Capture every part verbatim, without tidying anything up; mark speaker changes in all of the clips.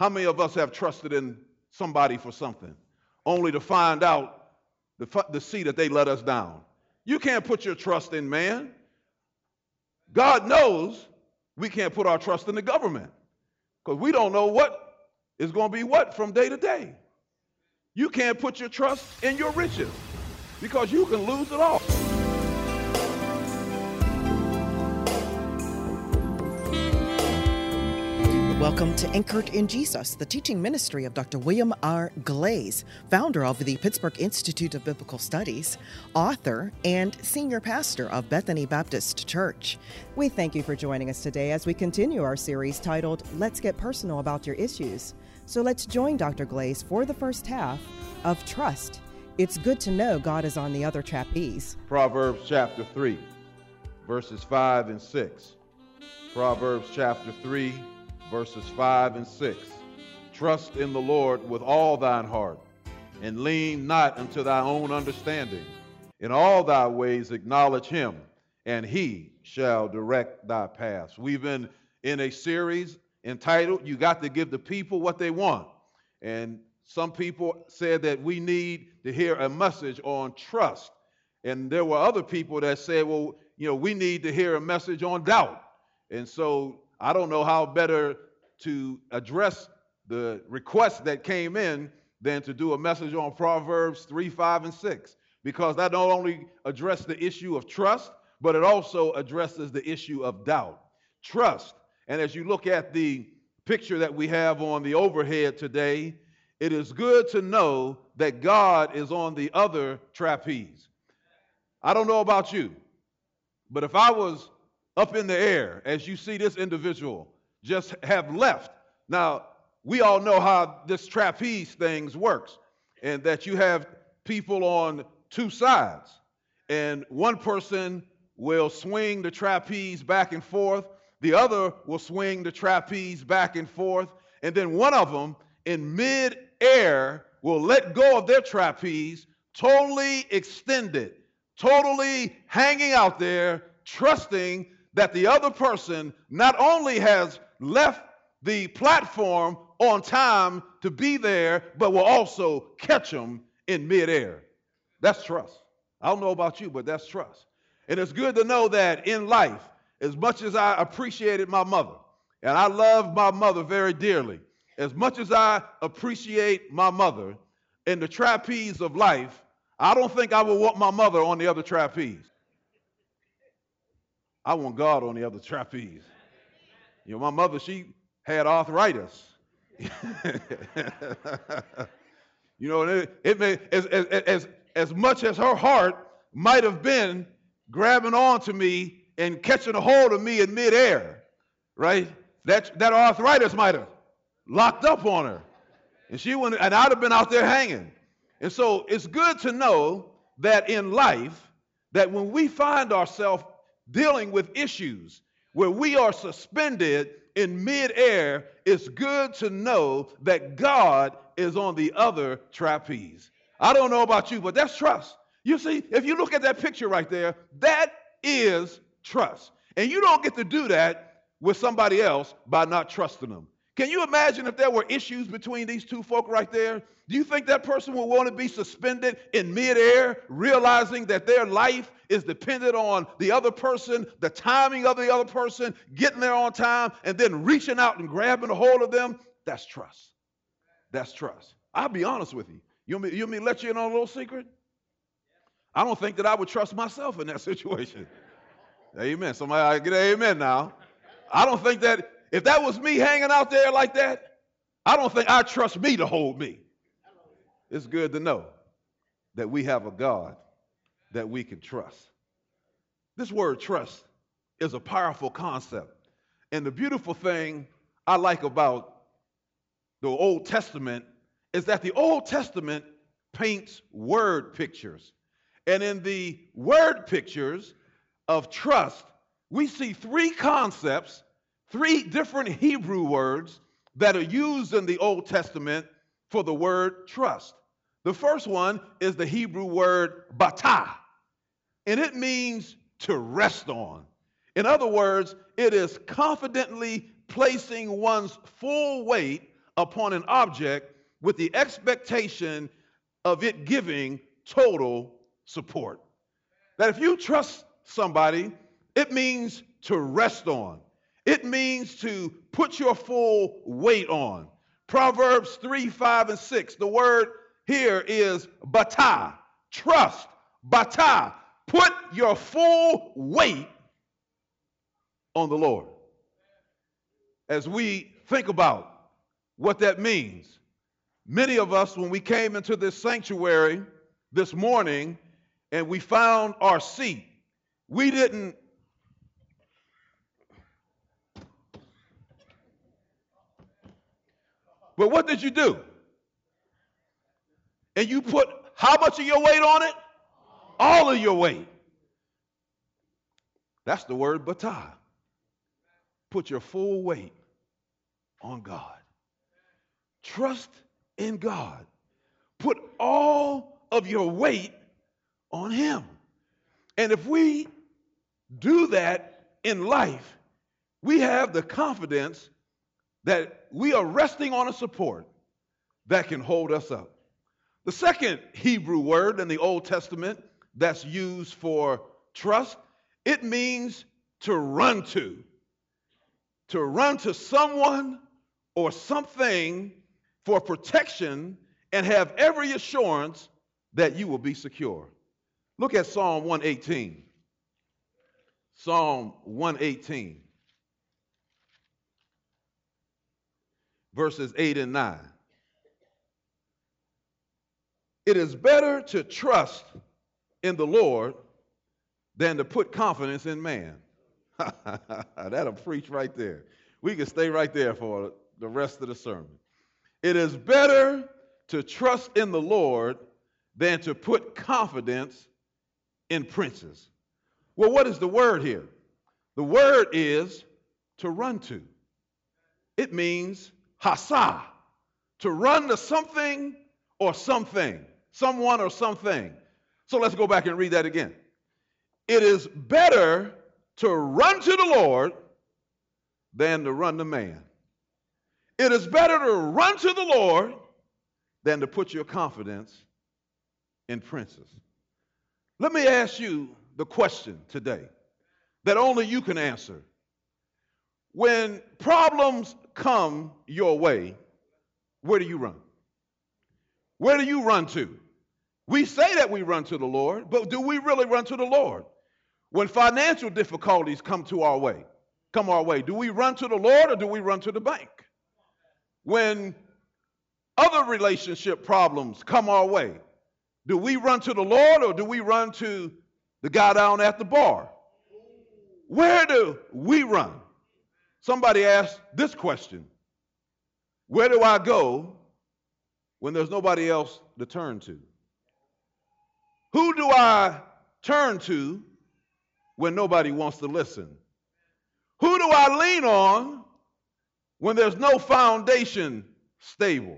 Speaker 1: How many of us have trusted in somebody for something, only to find out, to, to see that they let us down? You can't put your trust in man. God knows we can't put our trust in the government because we don't know what is going to be what from day to day. You can't put your trust in your riches because you can lose it all.
Speaker 2: Welcome to Anchored in Jesus, the teaching ministry of Doctor William R. Glaze, founder of the Pittsburgh Institute of Biblical Studies, author, and senior pastor of Bethany Baptist Church.
Speaker 3: We thank you for joining us today as we continue our series titled, Let's Get Personal About Your Issues. So let's join Doctor Glaze for the first half of Trust. It's good to know God is on the other trapeze.
Speaker 1: Proverbs chapter three, verses five and six. Proverbs chapter three, verses five and six. Trust in the Lord with all thine heart, and lean not unto thy own understanding. In all thy ways acknowledge him, and he shall direct thy paths. We've been in a series entitled, You Got to Give the People What They Want. And some people said that we need to hear a message on trust. And there were other people that said, well, you know, we need to hear a message on doubt. And so I don't know how better to address the request that came in than to do a message on Proverbs three, five, and six, because that not only addresses the issue of trust, but it also addresses the issue of doubt. Trust. And as you look at the picture that we have on the overhead today, it is good to know that God is on the other trapeze. I don't know about you, but if I was up in the air, as you see this individual just have left. Now, we all know how this trapeze thing works, and that you have people on two sides, and one person will swing the trapeze back and forth, the other will swing the trapeze back and forth, and then one of them in mid-air will let go of their trapeze, totally extended, totally hanging out there, trusting that the other person not only has left the platform on time to be there, but will also catch them in midair. That's trust. I don't know about you, but that's trust. And it's good to know that in life, as much as I appreciated my mother, and I love my mother very dearly, as much as I appreciate my mother in the trapeze of life, I don't think I would want my mother on the other trapeze. I want God on the other trapeze. You know, my mother, she had arthritis. You know, it, it may, as, as, as, as much as her heart might have been grabbing onto me and catching a hold of me in midair, right? That, that arthritis might have locked up on her. And she went, and I'd have been out there hanging. And so it's good to know that in life, that when we find ourselves dealing with issues where we are suspended in midair, it's good to know that God is on the other trapeze. I don't know about you, but that's trust. You see, if you look at that picture right there, that is trust. And you don't get to do that with somebody else by not trusting them. Can you imagine if there were issues between these two folk right there? Do you think that person would want to be suspended in midair, realizing that their life is dependent on the other person, the timing of the other person, getting there on time, and then reaching out and grabbing a hold of them? That's trust. That's trust. I'll be honest with you. You want me, you want me to let you in on a little secret? I don't think that I would trust myself in that situation. Amen. Somebody get an amen now. I don't think that if that was me hanging out there like that, I don't think I'd trust me to hold me. It's good to know that we have a God that we can trust. This word trust is a powerful concept. And the beautiful thing I like about the Old Testament is that the Old Testament paints word pictures. And in the word pictures of trust, we see three concepts, three different Hebrew words that are used in the Old Testament for the word trust. The first one is the Hebrew word batah, and it means to rest on. In other words, it is confidently placing one's full weight upon an object with the expectation of it giving total support. That if you trust somebody, it means to rest on. It means to put your full weight on. Proverbs three, five, and six, the word here is bata, trust, bata. Put your full weight on the Lord. As we think about what that means, many of us, when we came into this sanctuary this morning and we found our seat, we didn't But what did you do? And you put how much of your weight on it? All of your weight. That's the word bata. Put your full weight on God. Trust in God. Put all of your weight on him. And if we do that in life, we have the confidence that we are resting on a support that can hold us up. The second Hebrew word in the Old Testament that's used for trust, it means to run to. To run to someone or something for protection and have every assurance that you will be secure. Look at Psalm one eighteen. Psalm one eighteen. Verses eight and nine. It is better to trust in the Lord than to put confidence in man. That'll preach right there. We can stay right there for the rest of the sermon. It is better to trust in the Lord than to put confidence in princes. Well, what is the word here? The word is to run to. It means hasa, to run to something or something, someone or something. So let's go back and read that again. It is better to run to the Lord than to run to man. It is better to run to the Lord than to put your confidence in princes. Let me ask you the question today that only you can answer. When problems come your way, where do you run? Where do you run to? We say that we run to the Lord, but do we really run to the Lord? When financial difficulties come to our way, come our way, do we run to the Lord or do we run to the bank? When other relationship problems come our way, do we run to the Lord or do we run to the guy down at the bar? Where do we run? Somebody asked this question: where do I go when there's nobody else to turn to? Who do I turn to when nobody wants to listen? Who do I lean on when there's no foundation stable?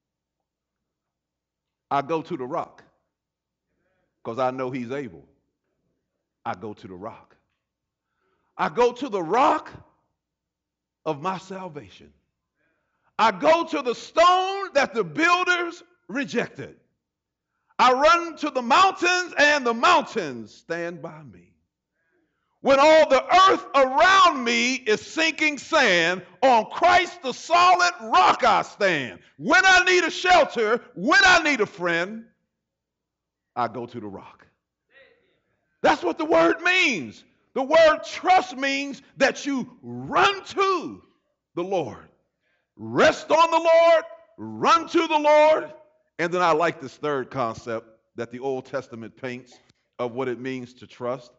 Speaker 1: I go to the rock because I know he's able. I go to the rock. I go to the rock of my salvation. I go to the stone that the builders rejected. I run to the mountains and the mountains stand by me. When all the earth around me is sinking sand, on Christ the solid rock I stand. When I need a shelter, when I need a friend, I go to the rock. That's what the word means. The word trust means that you run to the Lord. Rest on the Lord, run to the Lord. And then I like this third concept that the Old Testament paints of what it means to trust.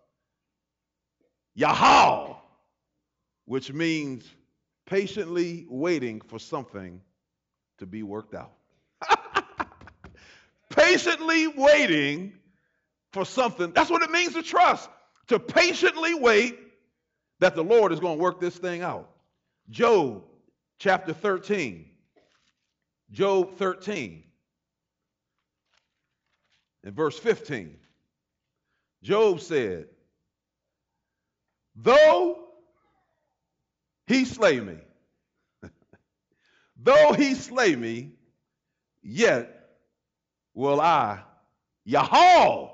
Speaker 1: Yahal, which means patiently waiting for something to be worked out. Patiently waiting for something. That's what it means to trust. To patiently wait that the Lord is going to work this thing out. Job chapter thirteen. Job thirteen. In verse fifteen. Job said, though he slay me, though he slay me, yet will I, Yahal,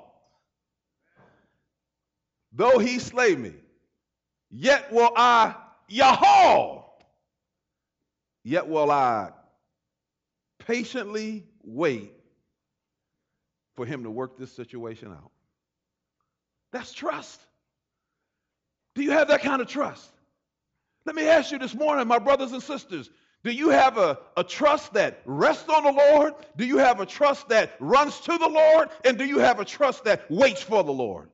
Speaker 1: though he slay me, yet will I, Yahal, yet will I patiently wait for him to work this situation out. That's trust. Do you have that kind of trust? Let me ask you this morning, my brothers and sisters, do you have a, a trust that rests on the Lord? Do you have a trust that runs to the Lord? And do you have a trust that waits for the Lord?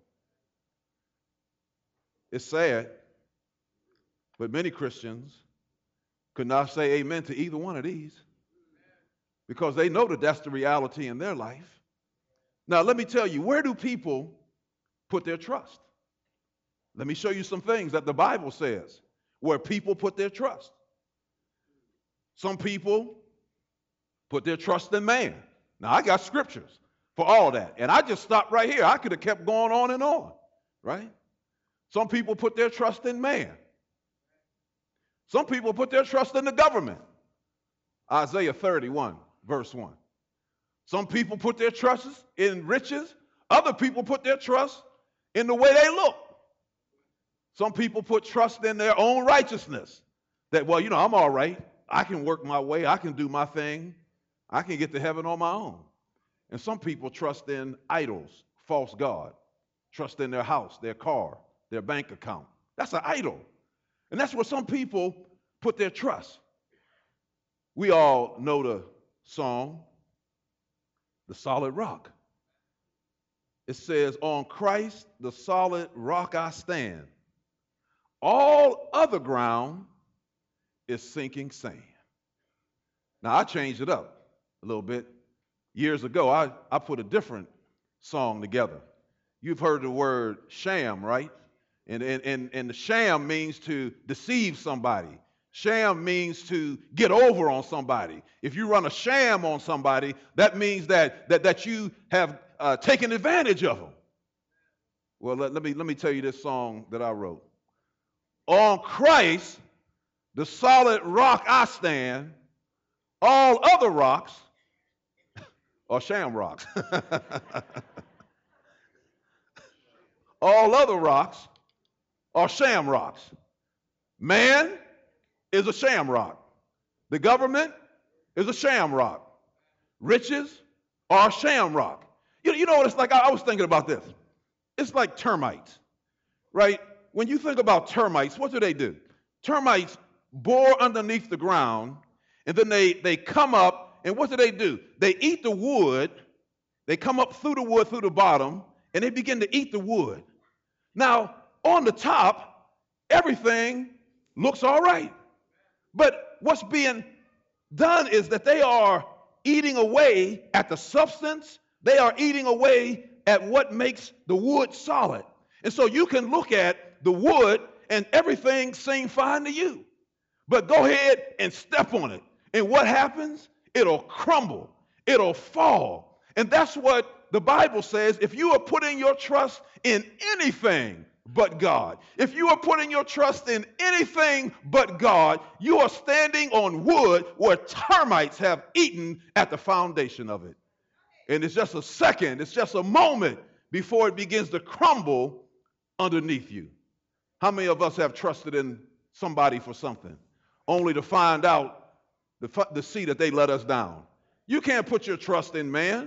Speaker 1: It's sad, but many Christians could not say amen to either one of these because they know that that's the reality in their life. Now, let me tell you, where do people put their trust? Let me show you some things that the Bible says where people put their trust. Some people put their trust in man. Now, I got scriptures for all that, and I just stopped right here. I could have kept going on and on, right? Some people put their trust in man. Some people put their trust in the government. Isaiah thirty-one, verse one. Some people put their trust in riches. Other people put their trust in the way they look. Some people put trust in their own righteousness. That, well, you know, I'm all right. I can work my way. I can do my thing. I can get to heaven on my own. And some people trust in idols, false God. Trust in their house, their car, their bank account. That's an idol. And that's where some people put their trust. We all know the song, The Solid Rock. It says, on Christ, the solid rock I stand. All other ground is sinking sand. Now, I changed it up a little bit. Years ago, I, I put a different song together. You've heard the word sham, right? And, and, and, and the sham means to deceive somebody. Sham means to get over on somebody. If you run a sham on somebody, that means that, that, that you have uh, taken advantage of them. Well, let, let, me, let me tell you this song that I wrote. On Christ, the solid rock I stand, all other rocks are sham rocks. All other rocks are sham rocks. Man is a sham rock. The government is a sham rock. Riches are a sham rock. You, you know what it's like? I, I was thinking about this. It's like termites, right? When you think about termites, what do they do? Termites bore underneath the ground, and then they, they come up, and what do they do? They eat the wood. They come up through the wood, through the bottom, and they begin to eat the wood. Now, on the top, everything looks all right. But what's being done is that they are eating away at the substance. They are eating away at what makes the wood solid. And so you can look at the wood and everything seems fine to you. But go ahead and step on it. And what happens? It'll crumble. It'll fall. And that's what the Bible says. If you are putting your trust in anything but God, if you are putting your trust in anything but God, you are standing on wood where termites have eaten at the foundation of it. And it's just a second, it's just a moment before it begins to crumble underneath you. How many of us have trusted in somebody for something, only to find out, to, to see that they let us down? You can't put your trust in man.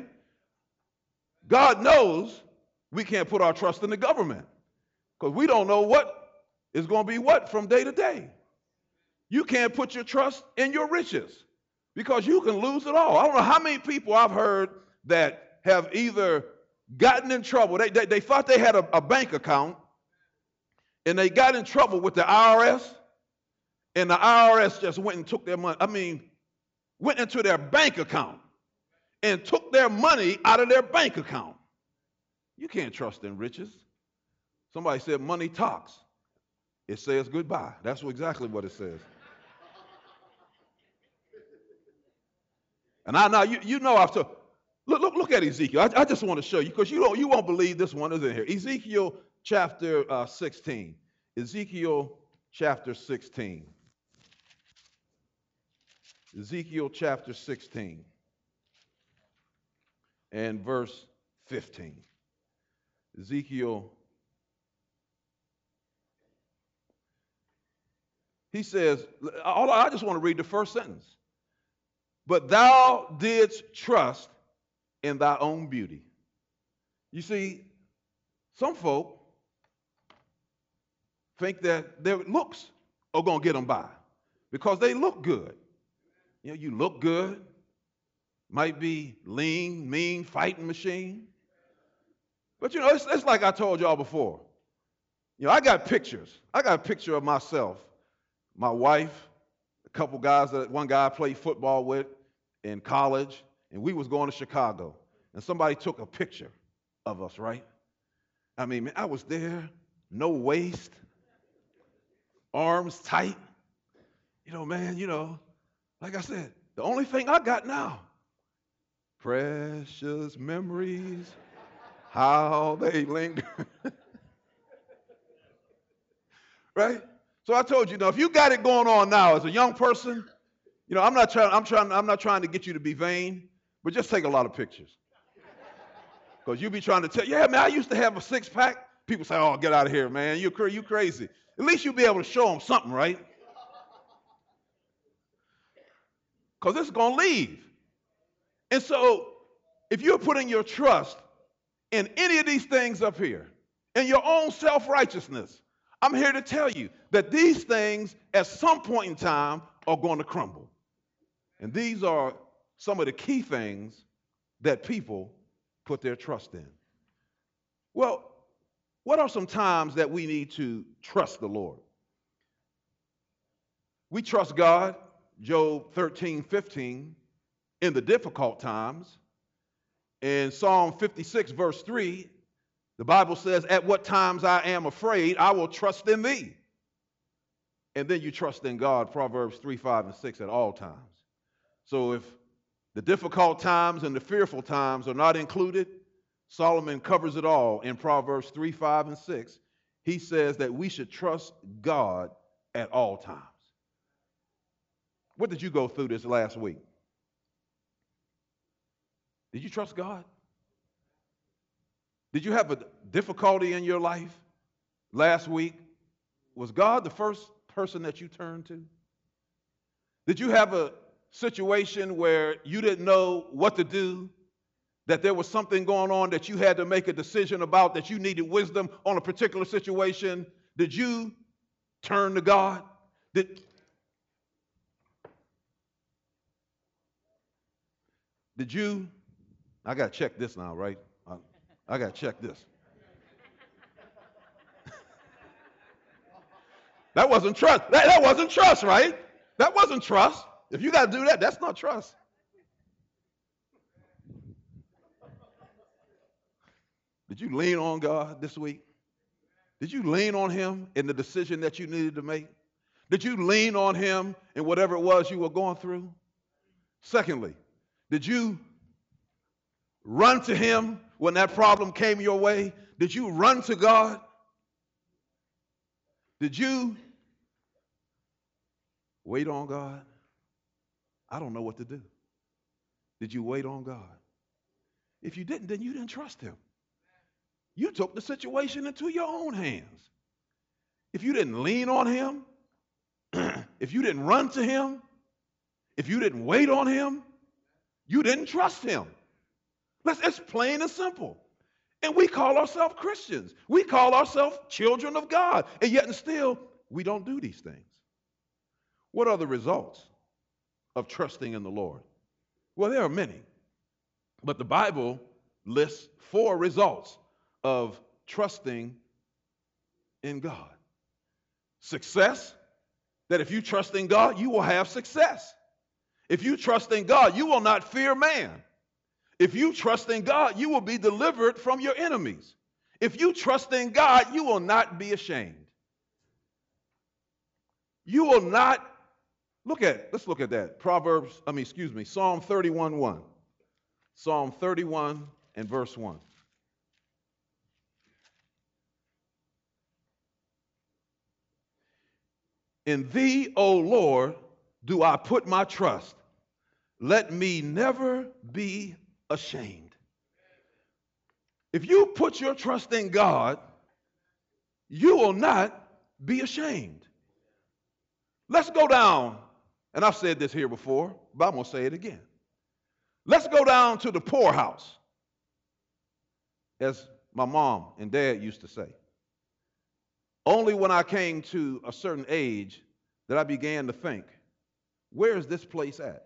Speaker 1: God knows we can't put our trust in the government because we don't know what is going to be what from day to day. You can't put your trust in your riches because you can lose it all. I don't know how many people I've heard that have either gotten in trouble. They, they, they thought they had a, a bank account, and they got in trouble with the I R S, and the I R S just went and took their money. I mean, went into their bank account and took their money out of their bank account. You can't trust in riches. Somebody said money talks. It says goodbye. That's exactly what it says. And I know you, you know I've told. Look, look, look at Ezekiel. I, I just want to show you because you don't, you won't believe this one is in here. Ezekiel chapter uh, sixteen. Ezekiel chapter sixteen. Ezekiel chapter sixteen and verse fifteen. Ezekiel, he says, I just want to read the first sentence. But thou didst trust in thy own beauty. You see, some folk think that their looks are going to get them by because they look good. You know, you look good, might be lean, mean, fighting machine. But, you know, it's, it's like I told y'all before. You know, I got pictures. I got a picture of myself, my wife, a couple guys, that one guy I played football with in college, and we was going to Chicago. And somebody took a picture of us, right? I mean, man, I was there, no waist, arms tight. You know, man, you know, like I said, the only thing I got now, precious memories, how they linger. Right? So I told you, now, if you got it going on now as a young person, you know, I'm not trying, I'm trying, I'm not trying to get you to be vain, but just take a lot of pictures. Because you be trying to tell, yeah, man, I used to have a six pack. People say, oh, get out of here, man. You're cra- you crazy. At least you'll be able to show them something, right? Because it's going to leave. And so if you're putting your trust in any of these things up here, in your own self-righteousness, I'm here to tell you that these things at some point in time are going to crumble. And these are some of the key things that people put their trust in. Well, what are some times that we need to trust the Lord? We trust God, Job thirteen fifteen, in the difficult times. In Psalm fifty-six, verse three, the Bible says, at what times I am afraid, I will trust in thee. And then you trust in God, Proverbs three, five, and six at all times. So if the difficult times and the fearful times are not included, Solomon covers it all in Proverbs three, five, and six. He says that we should trust God at all times. What did you go through this last week? Did you trust God? Did you have a difficulty in your life last week? Was God the first person that you turned to? Did you have a situation where you didn't know what to do, that there was something going on that you had to make a decision about, that you needed wisdom on a particular situation? Did you turn to God? Did, did you, I got to check this now, right? I, I got to check this. That wasn't trust. That, that wasn't trust, right? That wasn't trust. If you got to do that, that's not trust. Did you lean on God this week? Did you lean on him in the decision that you needed to make? Did you lean on him in whatever it was you were going through? Secondly, did you run to him when that problem came your way? Did you run to God? Did you wait on God? I don't know what to do. Did you wait on God? If you didn't, then you didn't trust him. You took the situation into your own hands. If you didn't lean on him, if you didn't run to him, if you didn't wait on him, you didn't trust him. That's, it's plain and simple. And we call ourselves Christians. We call ourselves children of God. And yet and still, we don't do these things. What are the results of trusting in the Lord? Well, there are many. But the Bible lists four results of trusting in God. Success, that if you trust in God, you will have success. If you trust in God, you will not fear man. If you trust in God, you will be delivered from your enemies. If you trust in God, you will not be ashamed. You will not, look at, let's look at that. Proverbs, I mean, excuse me, Psalm thirty-one, one. Psalm thirty-one and verse one. In thee, O Lord, do I put my trust. let me never be ashamed. If you put your trust in God, you will not be ashamed. Let's go down, and I've said this here before, but I'm going to say it again. Let's go down to the poorhouse, as my mom and dad used to say. Only when I came to a certain age that I began to think, where is this place at?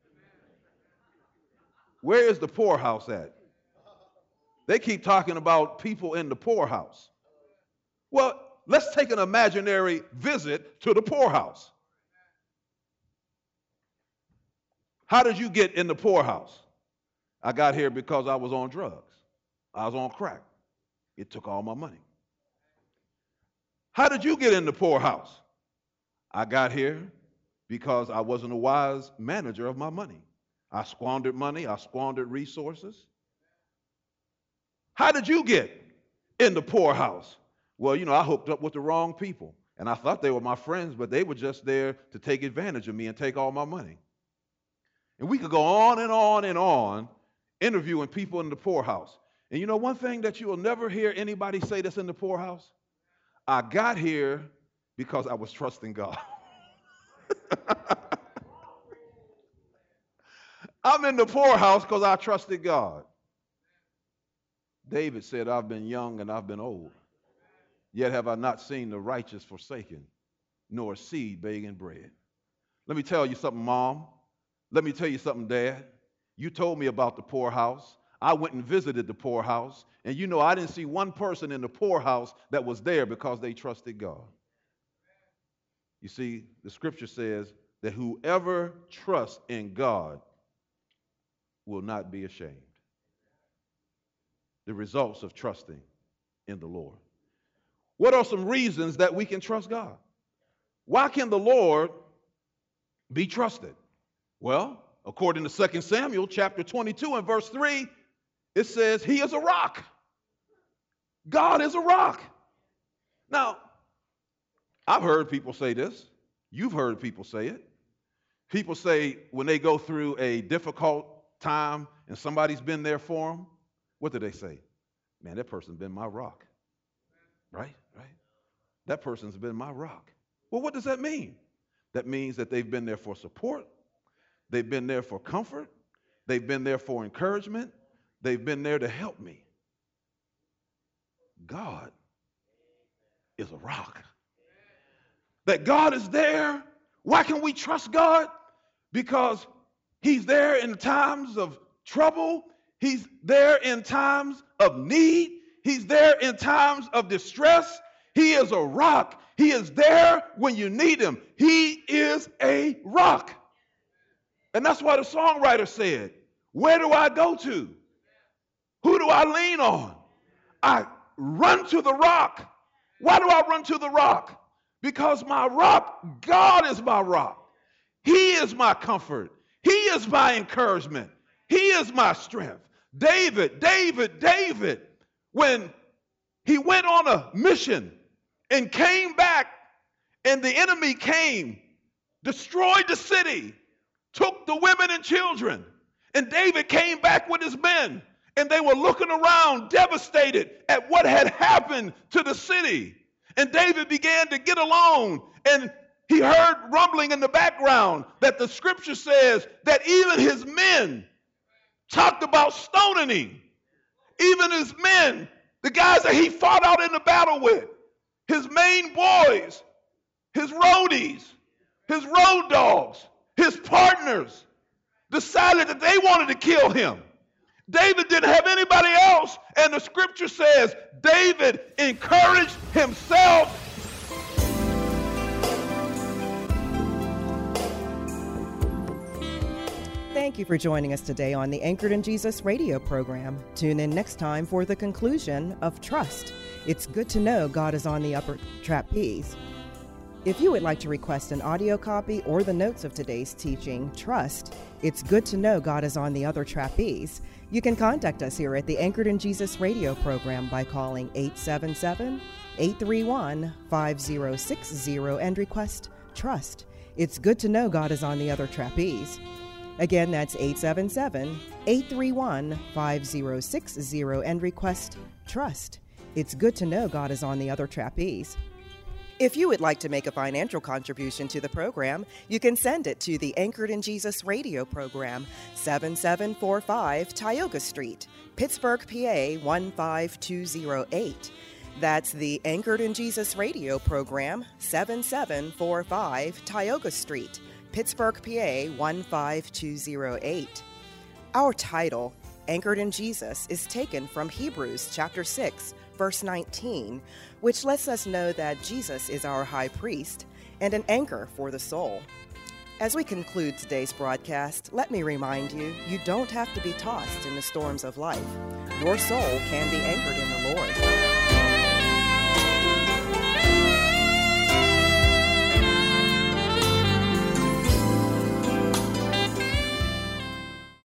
Speaker 1: Where is the poorhouse at? They keep talking about people in the poorhouse. Well, let's take an imaginary visit to the poorhouse. How did you get in the poorhouse? I got here because I was on drugs. I was on crack. It took all my money. How did you get in the poorhouse? I got here because I wasn't a wise manager of my money. I squandered money. I squandered resources. How did you get in the poorhouse? Well, you know, I hooked up with the wrong people, and I thought they were my friends, but they were just there to take advantage of me and take all my money. And we could go on and on and on interviewing people in the poorhouse. And you know one thing that you will never hear anybody say that's in the poorhouse? I got here because I was trusting God. I'm in the poorhouse because I trusted God. David said, I've been young and I've been old, yet have I not seen the righteous forsaken, nor seed begging bread. Let me tell you something, Mom. Let me tell you something, Dad. You told me about the poorhouse. I went and visited the poorhouse, and you know I didn't see one person in the poorhouse that was there because they trusted God. You see, the scripture says that whoever trusts in God will not be ashamed. The results of trusting in the Lord. What are some reasons that we can trust God? Why can the Lord be trusted? Well, according to Second Samuel chapter twenty-two and verse three, it says he is a rock. God is a rock. Now, I've heard people say this. You've heard people say it. People say when they go through a difficult time and somebody's been there for them, what do they say? Man, that person's been my rock. Right? Right? That person's been my rock. Well, what does that mean? That means that they've been there for support. They've been there for comfort. They've been there for encouragement. They've been there to help me. God is a rock. That God is there. Why can we trust God? Because he's there in times of trouble. He's there in times of need. He's there in times of distress. He is a rock. He is there when you need him. He is a rock. And that's why the songwriter said, where do I go to? Who do I lean on? I run to the rock. Why do I run to the rock? Because my rock, God is my rock. He is my comfort. He is my encouragement. He is my strength. David, David, David, when he went on a mission and came back and the enemy came, destroyed the city, took the women and children, and David came back with his men, and they were looking around devastated at what had happened to the city. And David began to get along, and he heard rumbling in the background that the scripture says that even his men talked about stoning him. Even his men, the guys that he fought out in the battle with, his main boys, his roadies, his road dogs, his partners, decided that they wanted to kill him. David didn't have anybody else, and the scripture says David encouraged himself.
Speaker 3: Thank you for joining us today on the Anchored in Jesus radio program. Tune in next time for the conclusion of Trust. It's good to know God is on the upper trapeze. If you would like to request an audio copy or the notes of today's teaching, Trust, it's good to know God is on the other trapeze, you can contact us here at the Anchored in Jesus radio program by calling eight seven seven, eight three one, five zero six zero and request Trust. It's good to know God is on the other trapeze. Again, that's eight seven seven, eight three one, five zero six zero and request Trust. It's good to know God is on the other trapeze.
Speaker 2: If you would like to make a financial contribution to the program, you can send it to the Anchored in Jesus radio program, seven seven four five Tioga Street, Pittsburgh, P A one five two zero eight. That's the Anchored in Jesus radio program, seven seven four five Tioga Street, Pittsburgh, P A one five two zero eight. Our title, Anchored in Jesus, is taken from Hebrews chapter six, verse nineteen, which lets us know that Jesus is our high priest and an anchor for the soul. As we conclude today's broadcast, let me remind you, you don't have to be tossed in the storms of life. Your soul can be anchored in the Lord.